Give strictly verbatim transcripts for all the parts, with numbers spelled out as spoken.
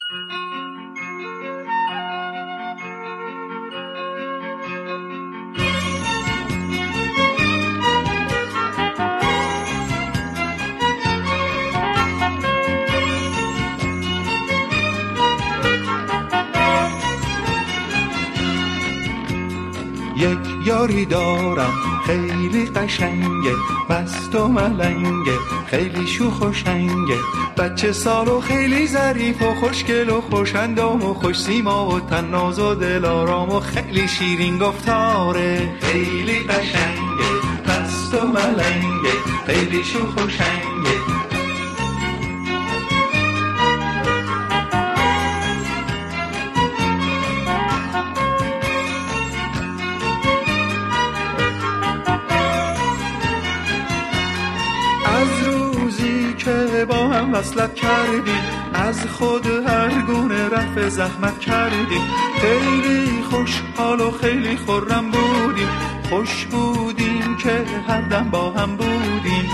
یک یاری دارم خیلی قشنگه، مست و ملنگه، خیلی شوخ و شنگه، بچه سال و خیلی ظریف و خوشگل و خوشندام و خوش سیما و طناز و دلارام و خیلی شیرین گفتاره. خیلی قشنگه، مست و ملنگه، خیلی شوخ و شنگه. با هم وصلت کردیم، از خود هر گونه رفع زحمت کردیم، خیلی خوشحال و خیلی خرم بودیم، خوش بودیم که هر دم با هم بودیم.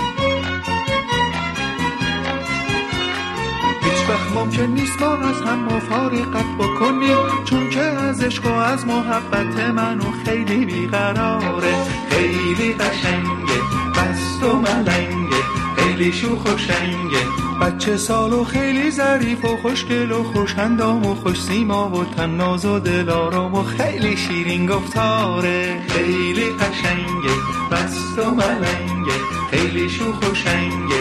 هیچ وقت ممکن نیست ما از هم مفارقت بکنیم، چون که از عشق و از محبت منو خیلی بیقراره. خیلی قشنگه، مست و ملنگه، خیلی شوخ و شنگه، بچه سال و خیلی ظریف و خوشگل و خوشندام و خوش سیما و طناز و دلارام و خیلی شیرین گفتاره. خیلی قشنگه، مست و ملنگه، خیلی شوخ و شنگه.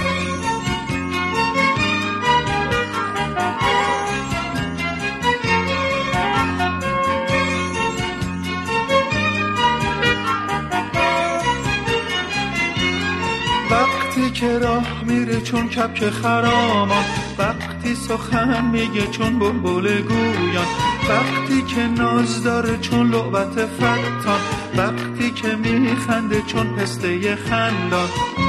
وقتی که راه میره چون کبک خرامان، وقتی سخن میگه چون بلبل گویان، وقتی که ناز داره چون لعبت فتان، وقتی که میخنده چون پسته خندان.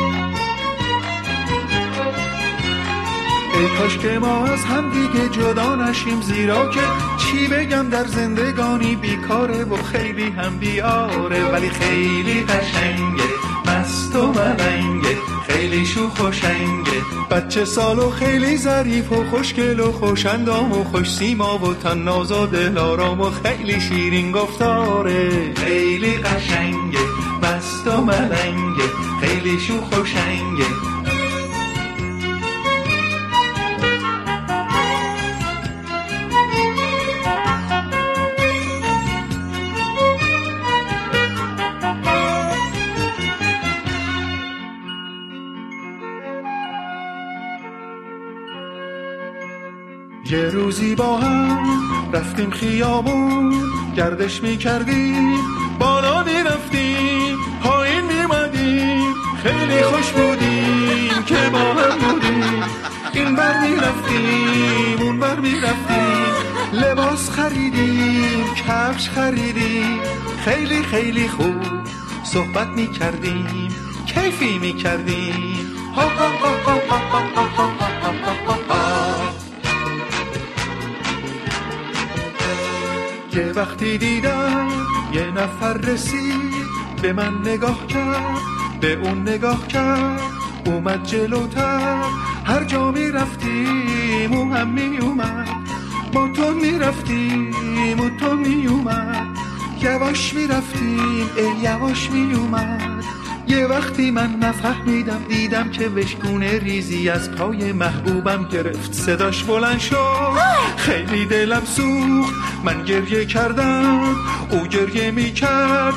ای کاش که ما از هم دیگه جدا نشیم، زیرا که چی بگم در زندگانی بیکاره و خیلی هم بیاره. ولی خیلی قشنگه، مست و ملنگه، خیلی شوخ و شنگه، بچه سال و خیلی ظریف و خوشگل و خوشندام و خوش سیما و طناز و دلارام و خیلی شیرین گفتاره. خیلی قشنگه، مست و ملنگه، خیلی شوخ و شنگه. یه روزی با هم رفتیم خیابون، گردش میکردیم، بالا میرفتیم، پایین میمدیم، خیلی خوش بودیم که با هم بودیم. این بر میرفتیم، اون بر میرفتیم، لباس خریدیم، کفش خریدیم، خیلی خیلی خوب صحبت میکردیم، کیفی میکردیم. ها ها ها ها ها ها ها ها ها. یه وقتی دیدم یه نفر رسید، به من نگاه کرد، به اون نگاه کرد، اومد جلوتر، هر جا می رفتیم او هم می اومد، با تو می رفتیم و تو می اومد، یواش می رفتیم ای یواش می اومد. یه وقتی من نفهمیدم، دیدم که وشگونه ریزی از پای محبوبم گرفت، صداش بلند شد، خیلی دلم سوخت، من گریه کردم، او گریه می کرد.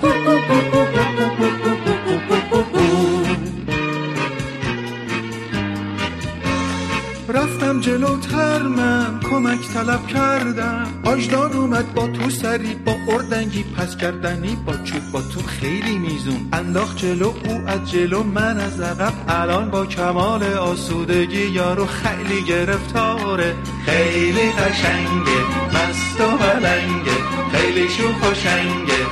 رفتم جلوتر، من کمک طلب کردم، آجدان اومد با تو سری، با اردنگی پس کردنی، با چوب با تو خیلی میزون انداخت جلو، او از جلو من از عقب، الان با کمال آسودگی یارو خیلی گرفتاره. خیلی قشنگه، مست و ملنگه، خیلی شوخ و شنگه.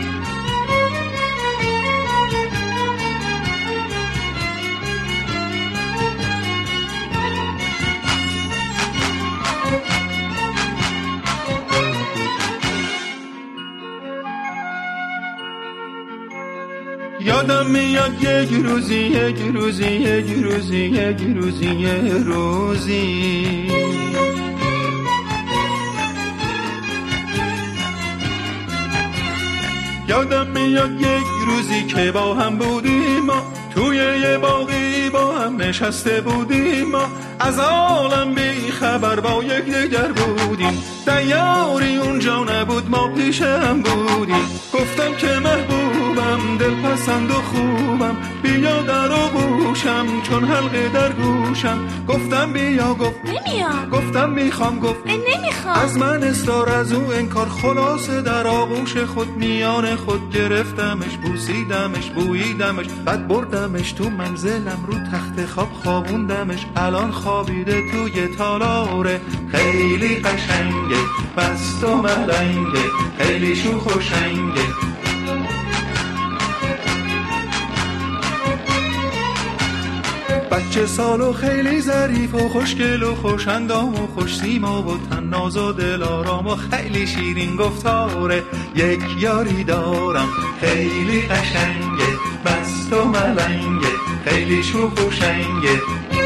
یادم میاد یک روزی یک روزی یک روزی یک روزی یک روزی میاد یک روزی که با هم بودیم ما، توی یه باغی با هم نشسته بودیم ما، از عالم بی خبر با یک دیگر بودیم، دیاری اونجا نبود ما پیش هم بودیم. گفتم که محبوبم دلپسند و خوبم، بیا در آغوشم چون حلقه در گوشم. گفتم بیا گفت نمیام، گفتم میخوام گفت نمیخوام. از من اصرار از او انکار، خلاصه در آغوش خود میان خود گرفتمش، بوسیدمش بوییدمش، بعد بردمش تو منزلم رو تخت خواب خوابوندمش. الان خوابیده توی تالاره، خیلی قشنگه بست و ملنگه، خیلی شوخ و شنگه. بچه سال و خیلی ظریف و خوشگل و خوش اندام و خوش سیما و طناز و دلارام و خیلی شیرین گفتاره. یک یاری دارم خیلی قشنگه بست و ملنگه، خیلی شوخ و شنگه.